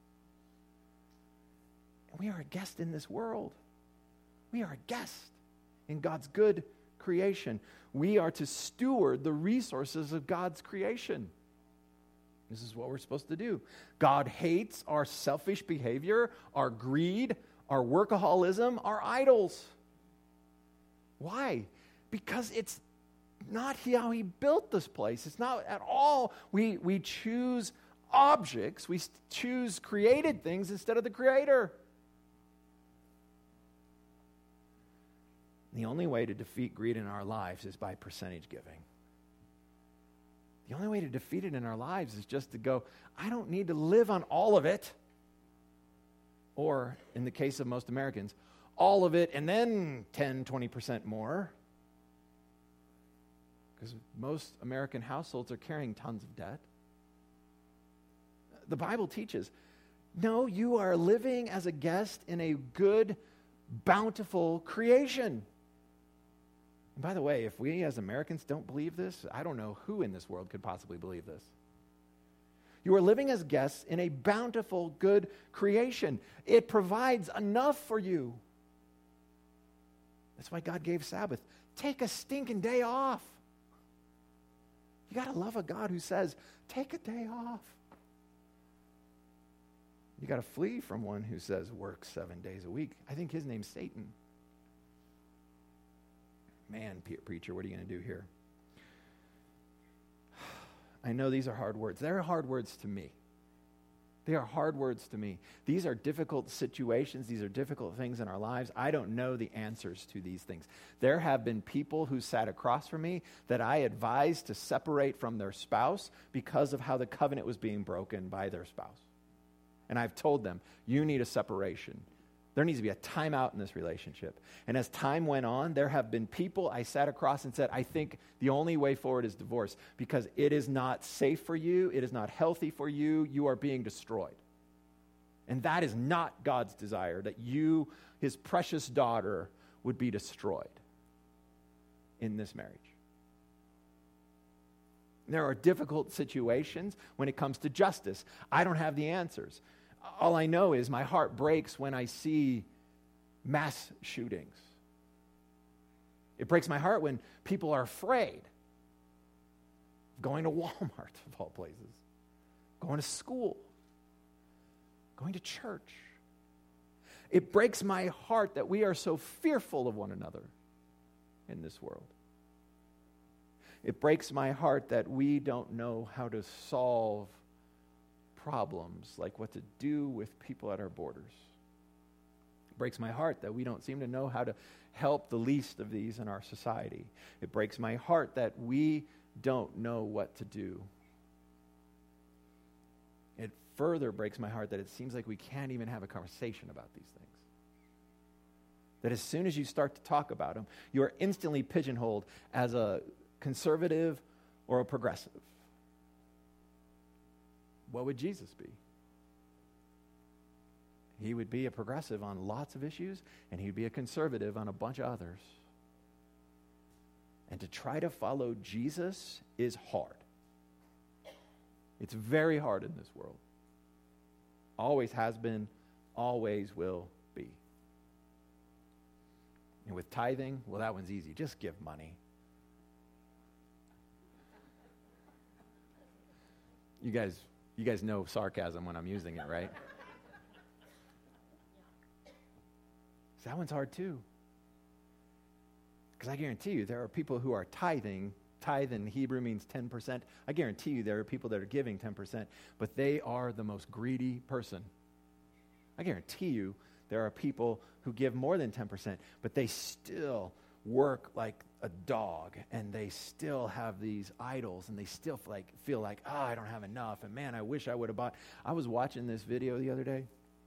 And we are a guest in this world. We are a guest in God's good creation. We are to steward the resources of God's creation. This is what we're supposed to do. God hates our selfish behavior, our greed, our workaholism, our idols. Why? Because it's not how he built this place. It's not at all. We, we choose objects. We choose created things instead of the Creator. The only way to defeat greed in our lives is by percentage giving. The only way to defeat it in our lives is just to go, I don't need to live on all of it. Or, in the case of most Americans, all of it and then ten, twenty percent more. Because most American households are carrying tons of debt. The Bible teaches, no, you are living as a guest in a good, bountiful creation. And by the way, if we as Americans don't believe this, I don't know who in this world could possibly believe this. You are living as guests in a bountiful, good creation. It provides enough for you. That's why God gave Sabbath. Take a stinking day off. You got to love a God who says, take a day off. You got to flee from one who says, work seven days a week. I think his name's Satan. Man, preacher, what are you going to do here? I know these are hard words. They're hard words to me. They are hard words to me. These are difficult situations. These are difficult things in our lives. I don't know the answers to these things. There have been people who sat across from me that I advised to separate from their spouse because of how the covenant was being broken by their spouse. And I've told them, you need a separation. There needs to be a timeout in this relationship. And as time went on, there have been people I sat across and said, I think the only way forward is divorce because it is not safe for you. It is not healthy for you. You are being destroyed. And that is not God's desire, that you, his precious daughter, would be destroyed in this marriage. There are difficult situations when it comes to justice. I don't have the answers. All I know is my heart breaks when I see mass shootings. It breaks my heart when people are afraid of going to Walmart, of all places, going to school, going to church. It breaks my heart that we are so fearful of one another in this world. It breaks my heart that we don't know how to solve problems, like what to do with people at our borders. It breaks my heart that we don't seem to know how to help the least of these in our society. It breaks my heart that we don't know what to do. It further breaks my heart that it seems like we can't even have a conversation about these things. That as soon as you start to talk about them, you are instantly pigeonholed as a conservative or a progressive. What would Jesus be? He would be a progressive on lots of issues, and he'd be a conservative on a bunch of others. And to try to follow Jesus is hard. It's very hard in this world. Always has been, always will be. And with tithing, well, that one's easy. Just give money. You guys, you guys know sarcasm when I'm using it, right? So that one's hard too. Because I guarantee you, there are people who are tithing. Tithe in Hebrew means ten percent. I guarantee you there are people that are giving ten percent, but they are the most greedy person. I guarantee you there are people who give more than ten percent, but they still work like a dog, and they still have these idols, and they still like feel like, oh, I don't have enough, and man, I wish I would have bought. I was watching this video the other day.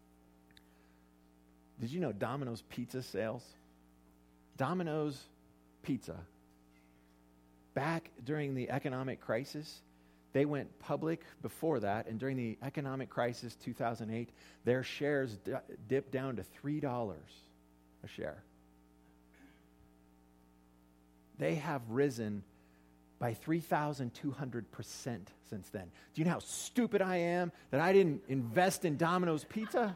Did you know Domino's pizza sales? Domino's Pizza. Back during the economic crisis, they went public before that, and during the economic crisis, two thousand eight, their shares d- dipped down to three dollars a share. They have risen by three thousand two hundred percent since then. Do you know how stupid I am that I didn't invest in Domino's Pizza?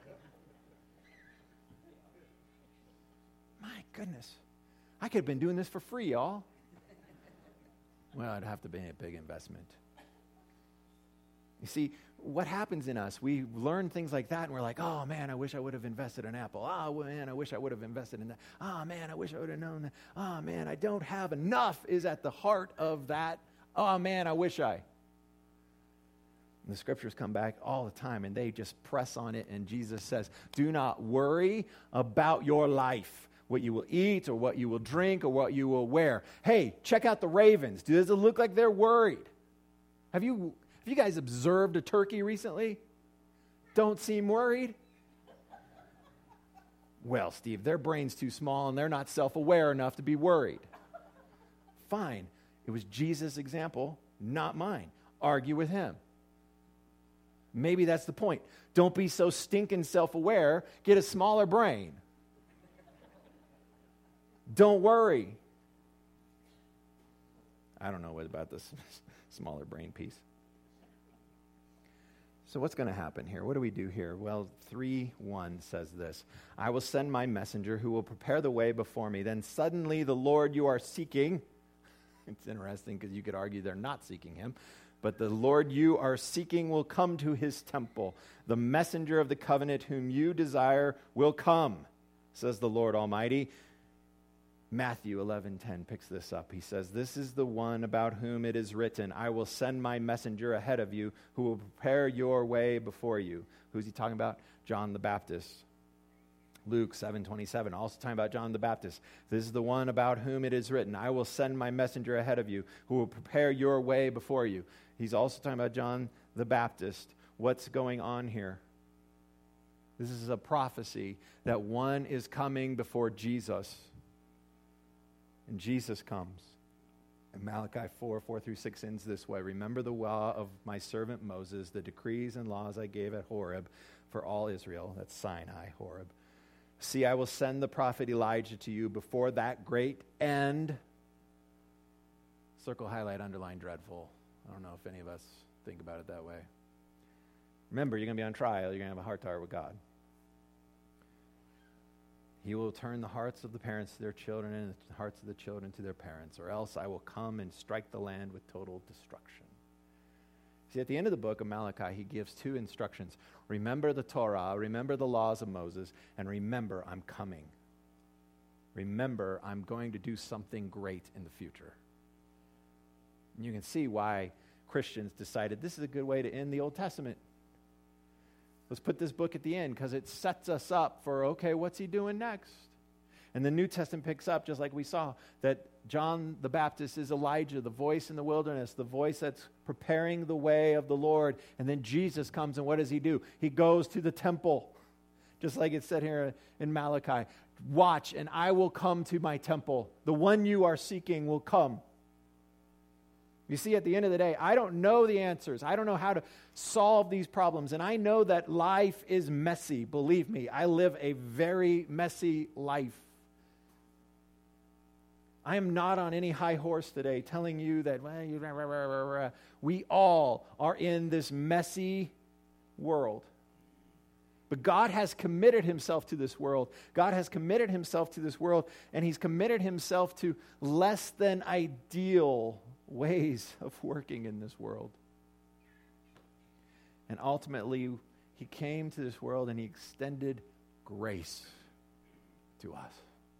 My goodness. I could have been doing this for free, y'all. Well, it'd have to be a big investment. You see, what happens in us, we learn things like that, and we're like, oh, man, I wish I would have invested in Apple. Oh, man, I wish I would have invested in that. Oh, man, I wish I would have known that. Oh, man, I don't have enough is at the heart of that. Oh, man, I wish I. And the scriptures come back all the time, and they just press on it, and Jesus says, do not worry about your life, what you will eat or what you will drink or what you will wear. Hey, check out the ravens. Does it look like they're worried? Have you have you guys observed a turkey recently? Don't seem worried? Well, Steve, their brain's too small and they're not self-aware enough to be worried. Fine. It was Jesus' example, not mine. Argue with him. Maybe that's the point. Don't be so stinking self-aware. Get a smaller brain. Don't worry. I don't know what about this smaller brain piece. So what's going to happen here? What do we do here? Well, three one says this. I will send my messenger who will prepare the way before me. Then suddenly the Lord you are seeking. It's interesting because you could argue they're not seeking him. But the Lord you are seeking will come to his temple. The messenger of the covenant whom you desire will come, says the Lord Almighty. Matthew eleven ten picks this up. He says, this is the one about whom it is written, I will send my messenger ahead of you who will prepare your way before you. Who's he talking about? John the Baptist. Luke seven twenty-seven, also talking about John the Baptist. This is the one about whom it is written, I will send my messenger ahead of you who will prepare your way before you. He's also talking about John the Baptist. What's going on here? This is a prophecy that one is coming before Jesus. And Jesus comes. And Malachi four, four through six ends this way. Remember the law of my servant Moses, the decrees and laws I gave at Horeb for all Israel. That's Sinai, Horeb. See, I will send the prophet Elijah to you before that great end. Circle, highlight, underline, dreadful. I don't know if any of us think about it that way. Remember, you're going to be on trial. You're going to have a heart to heart with God. He will turn the hearts of the parents to their children and the hearts of the children to their parents, or else I will come and strike the land with total destruction. See, at the end of the book of Malachi, he gives two instructions. Remember the Torah, remember the laws of Moses, and remember I'm coming. Remember I'm going to do something great in the future. And you can see why Christians decided this is a good way to end the Old Testament. Let's put this book at the end because it sets us up for, okay, what's he doing next? And the New Testament picks up, just like we saw, that John the Baptist is Elijah, the voice in the wilderness, the voice that's preparing the way of the Lord. And then Jesus comes, and what does he do? He goes to the temple, just like it said here in Malachi. Watch, and I will come to my temple. The one you are seeking will come. You see, at the end of the day, I don't know the answers. I don't know how to solve these problems. And I know that life is messy. Believe me, I live a very messy life. I am not on any high horse today telling you that well, you, rah, rah, rah, rah, rah. We all are in this messy world. But God has committed himself to this world. God has committed himself to this world, and he's committed himself to less than ideal ways of working in this world. And ultimately, he came to this world and he extended grace to us.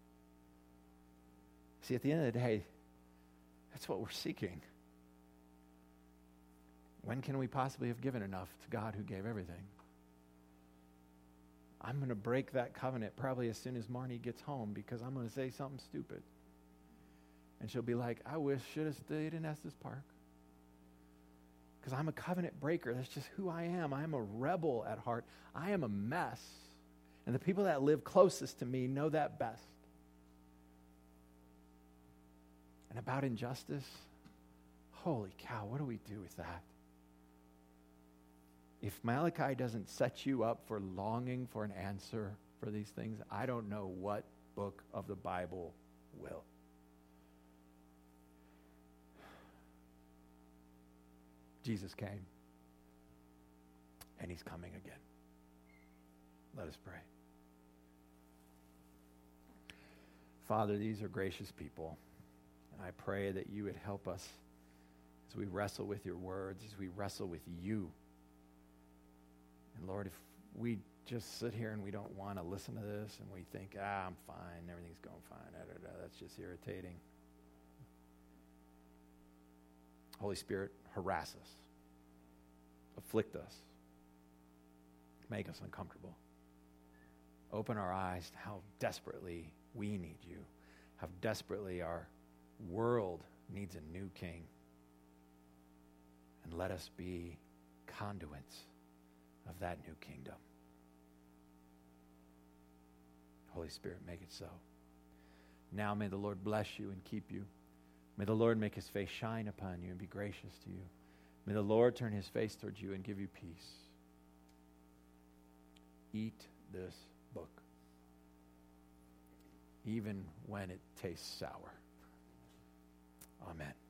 See, at the end of the day, that's what we're seeking. When can we possibly have given enough to God who gave everything? I'm going to break that covenant probably as soon as Marnie gets home because I'm going to say something stupid. And she'll be like, I wish I should have stayed in Estes Park. Because I'm a covenant breaker. That's just who I am. I am a rebel at heart. I am a mess. And the people that live closest to me know that best. And about injustice, holy cow, what do we do with that? If Malachi doesn't set you up for longing for an answer for these things, I don't know what book of the Bible will. Jesus came, and he's coming again. Let us pray. Father, these are gracious people. And I pray that you would help us as we wrestle with your words, as we wrestle with you. And Lord, if we just sit here and we don't want to listen to this and we think, ah, I'm fine, everything's going fine, da, da, da, that's just irritating. Holy Spirit, harass us, afflict us, make us uncomfortable. Open our eyes to how desperately we need you, how desperately our world needs a new king. And let us be conduits of that new kingdom. Holy Spirit, make it so. Now may the Lord bless you and keep you. May the Lord make his face shine upon you and be gracious to you. May the Lord turn his face towards you and give you peace. Eat this book, even when it tastes sour. Amen.